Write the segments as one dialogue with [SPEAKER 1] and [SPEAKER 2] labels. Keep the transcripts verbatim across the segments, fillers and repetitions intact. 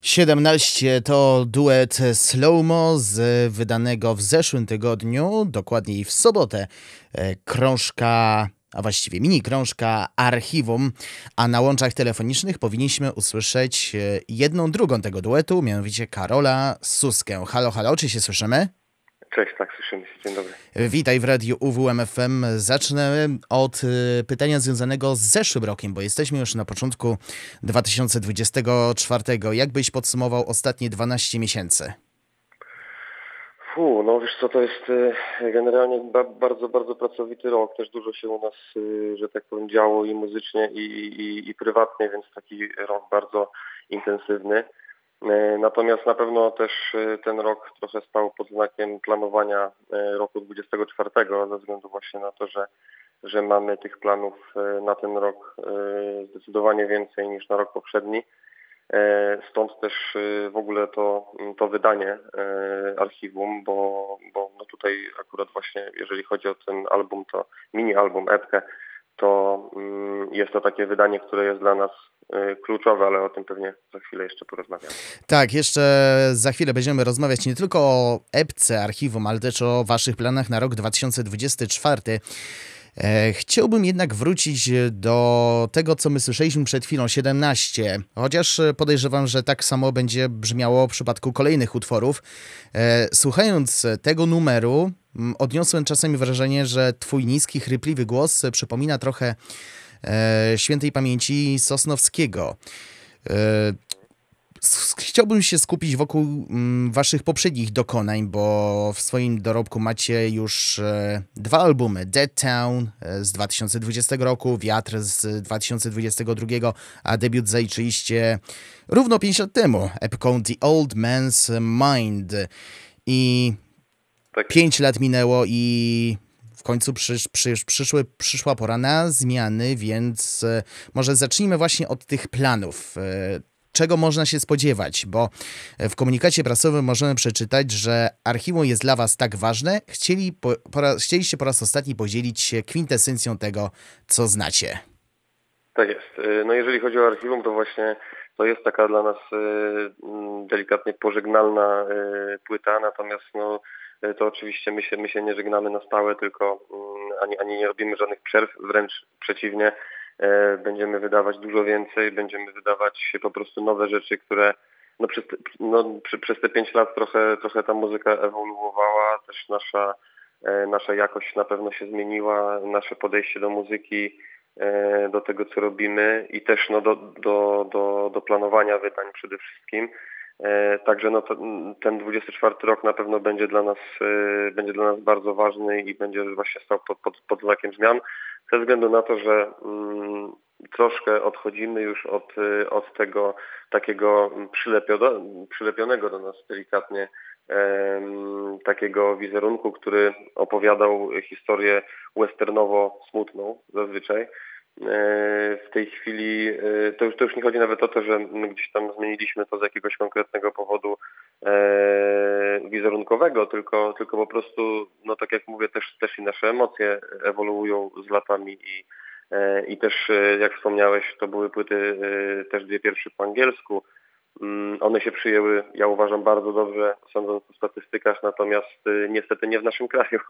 [SPEAKER 1] siedemnaście to duet Slowmo z wydanego w zeszłym tygodniu, dokładniej w sobotę, e, krążka, a właściwie mini krążka Archiwum, a na łączach telefonicznych powinniśmy usłyszeć e, jedną drugą tego duetu, mianowicie Karola Suskę. Halo, halo, czy się słyszymy?
[SPEAKER 2] Cześć, tak, słyszymy się. Dzień dobry.
[SPEAKER 1] Witaj w radiu U W M F M. Zacznę od y, pytania związanego z zeszłym rokiem, bo jesteśmy już na początku dwa tysiące dwudziestego czwartego. Jak byś podsumował ostatnie dwanaście miesięcy?
[SPEAKER 2] Fu, no wiesz co, to jest y, generalnie ba, bardzo, bardzo pracowity rok. Też dużo się u nas, y, że tak powiem, działo i muzycznie, i, i, i prywatnie, więc taki rok bardzo intensywny. Y, natomiast na pewno też y, ten rok trochę stał pod znakiem planowania y, roku dwudziestego czwartego, ze względu właśnie na to, że, że mamy tych planów y, na ten rok y, zdecydowanie więcej niż na rok poprzedni. Stąd też w ogóle to, to wydanie archiwum, bo, bo no tutaj akurat właśnie jeżeli chodzi o ten album, to mini album, epkę, to jest to takie wydanie, które jest dla nas kluczowe, ale o tym pewnie za chwilę jeszcze porozmawiamy.
[SPEAKER 1] Tak, jeszcze za chwilę będziemy rozmawiać nie tylko o epce archiwum, ale też o waszych planach na rok dwa tysiące dwudziesty czwarty. Chciałbym jednak wrócić do tego, co my słyszeliśmy przed chwilą, siedemnaście, chociaż podejrzewam, że tak samo będzie brzmiało w przypadku kolejnych utworów. Słuchając tego numeru, odniosłem czasami wrażenie, że twój niski, chrypliwy głos przypomina trochę świętej pamięci Sosnowskiego. Chciałbym się skupić wokół mm, waszych poprzednich dokonań, bo w swoim dorobku macie już e, dwa albumy. Dead Town e, z dwa tysiące dwudziestego roku, Wiatr z dwa tysiące dwudziestego drugiego, a debiut zaliczyliście równo pięć lat temu, epką The Old Man's Mind. I
[SPEAKER 2] tak.
[SPEAKER 1] pięć lat minęło i w końcu przysz, przysz, przyszły, przyszła pora na zmiany, więc e, może zacznijmy właśnie od tych planów. E, Czego można się spodziewać, bo w komunikacie prasowym możemy przeczytać, że archiwum jest dla was tak ważne, chcieli po, po raz, chcieliście po raz ostatni podzielić się kwintesencją tego, co znacie.
[SPEAKER 2] Tak jest. No jeżeli chodzi o archiwum, to właśnie to jest taka dla nas delikatnie pożegnalna płyta, natomiast no, to oczywiście my się, my się nie żegnamy na stałe, tylko ani, ani nie robimy żadnych przerw, wręcz przeciwnie. Będziemy wydawać dużo więcej, będziemy wydawać po prostu nowe rzeczy, które no przez, no, przy, przez te pięć lat trochę, trochę ta muzyka ewoluowała, też nasza, nasza jakość na pewno się zmieniła, nasze podejście do muzyki, do tego, co robimy i też no, do, do, do, do planowania wydań przede wszystkim. Także no, to, ten dwudziesty czwarty rok na pewno będzie dla nas będzie dla nas bardzo ważny i będzie właśnie stał pod, pod, pod znakiem zmian, ze względu na to, że mm, troszkę odchodzimy już od, od tego takiego przylepiono, przylepionego do nas delikatnie em, takiego wizerunku, który opowiadał historię westernowo-smutną zazwyczaj. W tej chwili to już, to już nie chodzi nawet o to, że my gdzieś tam zmieniliśmy to z jakiegoś konkretnego powodu e, wizerunkowego, tylko, tylko po prostu, no tak jak mówię, też, też i nasze emocje ewoluują z latami i, e, i też jak wspomniałeś, to były płyty e, też dwie pierwsze po angielsku. One się przyjęły, ja uważam, bardzo dobrze, sądząc po statystykach, natomiast niestety nie w naszym kraju,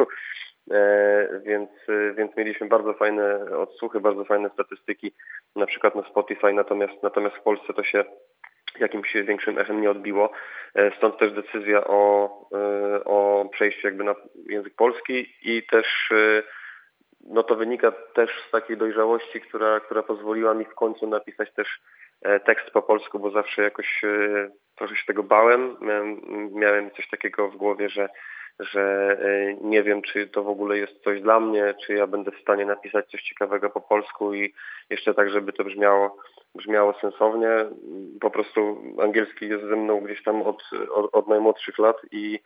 [SPEAKER 2] e, więc, więc mieliśmy bardzo fajne odsłuchy, bardzo fajne statystyki, na przykład na Spotify, natomiast, natomiast w Polsce to się jakimś większym echem nie odbiło. E, stąd też decyzja o, e, o przejściu jakby na język polski i też e, no to wynika też z takiej dojrzałości, która, która pozwoliła mi w końcu napisać też tekst po polsku, bo zawsze jakoś e, trochę się tego bałem. Miałem, miałem coś takiego w głowie, że, że e, nie wiem, czy to w ogóle jest coś dla mnie, czy ja będę w stanie napisać coś ciekawego po polsku i jeszcze tak, żeby to brzmiało, brzmiało sensownie. Po prostu angielski jest ze mną gdzieś tam od, od, od najmłodszych lat i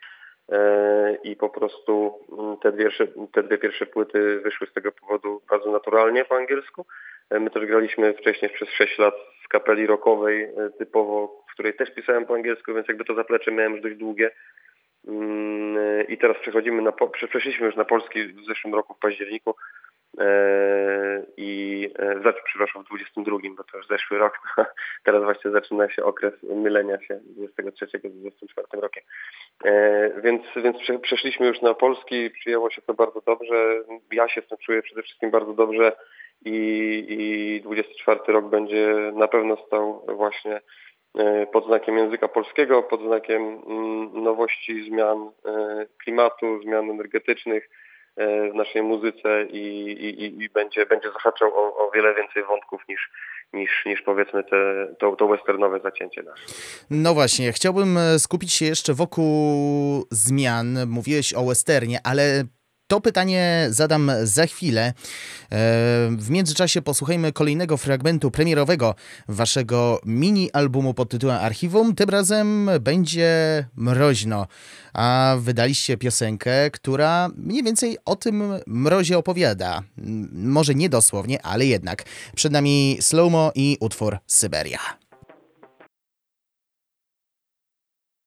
[SPEAKER 2] i po prostu te dwie, te dwie pierwsze płyty wyszły z tego powodu bardzo naturalnie po angielsku. My też graliśmy wcześniej przez sześć lat w kapeli rockowej typowo, w której też pisałem po angielsku, więc jakby to zaplecze miałem już dość długie. I teraz przechodzimy na, przeszliśmy już na polski w zeszłym roku w październiku i znaczy, przepraszam, w dwudziestym drugim, bo to już zeszły rok. Teraz właśnie zaczyna się okres mylenia się dwudziestego trzeciego z dwudziestym czwartym rokiem. Więc, więc przeszliśmy już na polski, przyjęło się to bardzo dobrze. Ja się z tym czuję przede wszystkim bardzo dobrze i, i dwudziesty czwarty rok będzie na pewno stał właśnie pod znakiem języka polskiego, pod znakiem nowości, zmian klimatu, zmian energetycznych w naszej muzyce i, i, i będzie, będzie zahaczał o, o wiele więcej wątków niż, niż, niż powiedzmy te, to, to westernowe zacięcie nasze.
[SPEAKER 1] No właśnie, chciałbym skupić się jeszcze wokół zmian. Mówiłeś o westernie, ale to pytanie zadam za chwilę. W międzyczasie posłuchajmy kolejnego fragmentu premierowego waszego mini-albumu pod tytułem Archiwum. Tym razem będzie mroźno, a wydaliście piosenkę, która mniej więcej o tym mrozie opowiada. Może nie dosłownie, ale jednak. Przed nami Slowmo i utwór Syberia.